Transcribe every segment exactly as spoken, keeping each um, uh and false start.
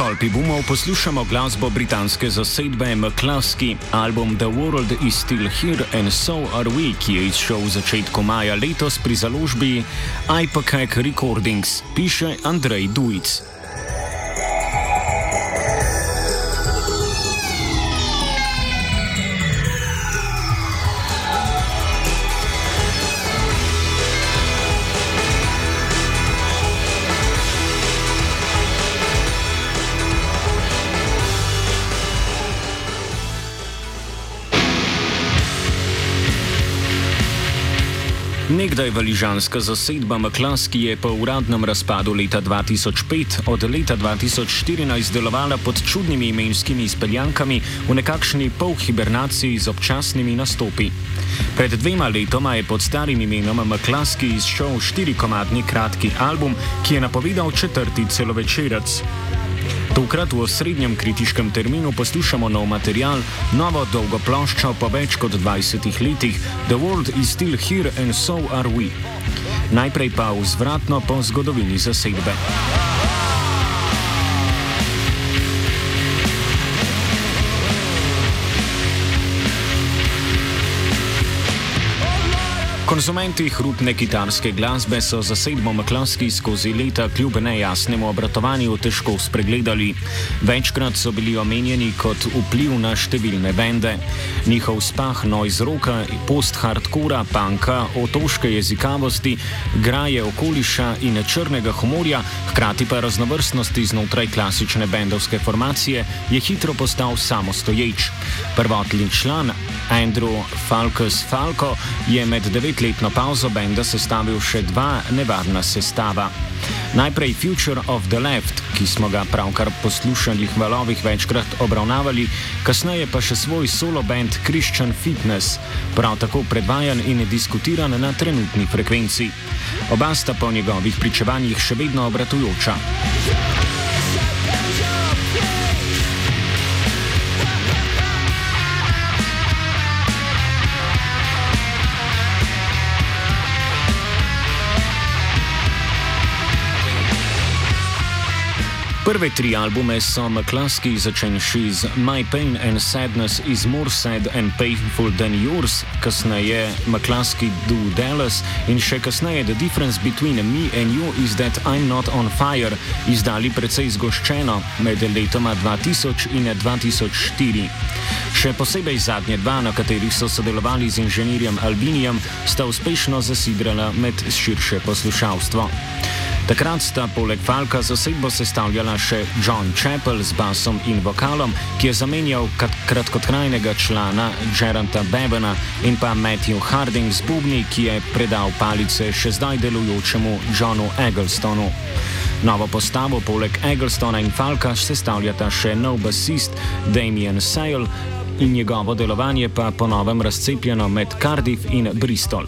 stolpi bumov poslušamo glasbo britanske zasedbe McCluskey. Album The World is Still Here and So Are We, ki je izšel v začetku maja letos pri založbi Ipecac Recordings, piše Andrej Dujic. Nekdaj valižanska zasedba McCluskey je po uradnem razpadu leta dva tisoč pet od leta dva tisoč štirinajst delovala pod čudnimi imenskimi izpeljankami v nekakšni polhibernaciji z občasnimi nastopi. Pred dvema letoma je pod starim imenom McCluskey izšel štirikomadni kratki album, ki je napovedal četrti celovečerec. Tokrat v osrednjem kritiškem terminu poslušamo nov material, novo dolgo ploščo po več kot dvajsetih letih, The World is Still Here and So Are We. Najprej pa vzvratno po zgodovini zasedbe. Konzumenti hrupne kitarske glasbe so zasedbo McCluskey skozi leta kljub nejasnemu obratovanju težko spregledali. Večkrat so bili omenjeni kot vpliv na številne bende. Njihov spah noise rocka, post-hardcora, punka, otoške jezikavosti, graje okoliša in črnega humorja, hkrati pa raznovrstnosti znotraj klasične bendovske formacije, je hitro postal samostoječ. Prvotni član Andrew Falkus Falco je med devetletno pauzo benda sestavil še dva nevarna sestava. Najprej Future of the Left, ki smo ga pravkar poslušanih valovih večkrat obravnavali, kasneje pa še svoj solo band Christian Fitness, prav tako predvajan in diskutiran na trenutni frekvenci. Oba sta po njegovih pričevanjih še vedno obratujoča. Prve tri albume so McCluskey začenši z My Pain and Sadness is More Sad and Painful Than Yours, kasneje McCluskey Do Dallas in še kasneje The Difference Between Me and You is That I'm Not on Fire, izdali precej zgoščeno med letoma dva tisoč in dva tisoč štiri. Še posebej zadnje dva, na katerih so sodelovali z inženirjem Albinijem, sta uspešno zasidrala med širše poslušalstvo. Takrat sta poleg Falka zasedbo sestavljala še John Chappell z basom in vokalom, ki je zamenjal kratkotrajnega člana Geranta Bevana, in pa Matthew Harding z bubni, ki je predal palice še zdaj delujočemu Johnu Egglestonu. Novo postavo poleg Egglestona in Falka sestavljata še nov basist Damien Sale in njegovo delovanje pa ponovem razcepljeno med Cardiff in Bristol.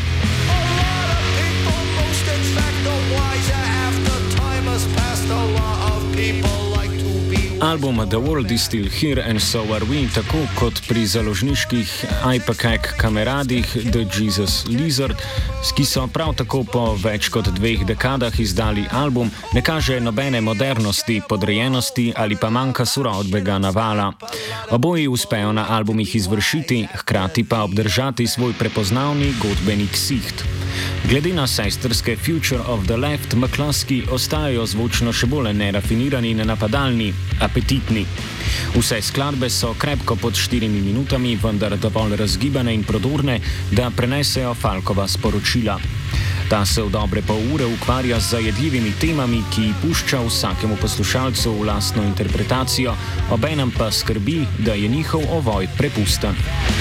Album The World is Still Here and So Are We, tako kot pri založniških Ipecac kameradih The Jesus Lizard, ki so prav tako po več kot dveh dekadah izdali album, ne kaže nobene modernosti, podrejenosti ali pa manjka surodbega navala. Oboji uspejo na albumih izvršiti, hkrati pa obdržati svoj prepoznavni godbeni ksiht. Glede na sestrske Future of the Left, McCluskey ostajajo zvočno še bolj nerafinirani in napadalni, apetitni. Vse skladbe so krepko pod štirimi minutami, vendar dovolj razgibane in prodorne, da prenesejo Falkova sporočila. Ta se v dobre pol ure ukvarja z zajedljivimi temami, ki pušča vsakemu poslušalcu v lastno interpretacijo, obenem pa skrbi, da je njihov ovoj prepusten.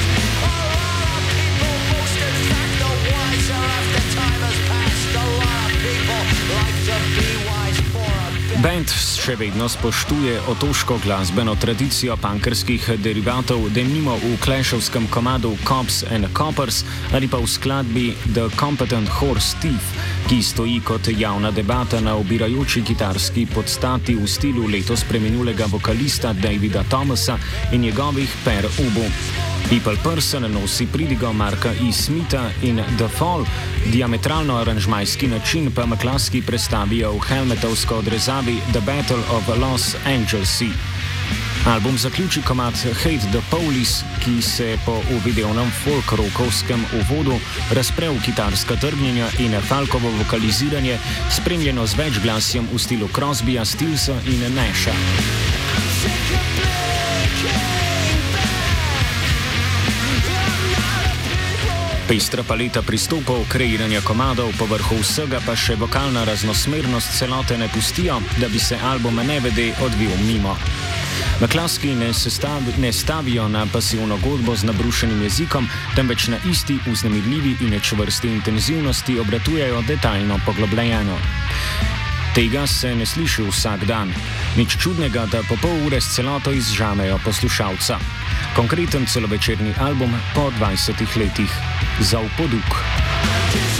Band še vedno spoštuje otoško glasbeno tradicijo punkerskih derivatov, denimo v Clashovskem komadu Cops and Coppers ali pa v skladbi The Competent Horse Thief, ki stoji kot javna debata na obirajoči kitarski podstati v stilu letos preminulega vokalista Davida Thomasa in njegovih Per Ubu. People Person nosi pridigo Marka E. Smitha in The Fall, diametralno aranžmajski način pa McCluskey predstavijo v Helmetovsko odrezavi The Battle of Los Angeles. Album zaključi komad Hate the Police, ki se po uvidevnem folk-rockovskem uvodu razpre v kitarska trgnjenja in Falkovo vokaliziranje, spremljeno z večglasjem v stilu Crosbyja, Stillsa in Nasha. Pestra paleta pristopov, kreiranja komadov, povrhu vsega pa še vokalna raznosmernost celote ne pustijo, da bi se album nevede odvil mimo. McCluskey ne, ne stavijo na pasivno godbo z nabrušenim jezikom, temveč na isti vznemirljivi in čvrsti intenzivnosti obratujejo detaljno poglobljeno. Tega se ne sliši vsak dan. Nič čudnega, da po pol ure s celoto izžamejo poslušalca. Konkreten celovečerni album po dvajsetih letih. Za v poduk.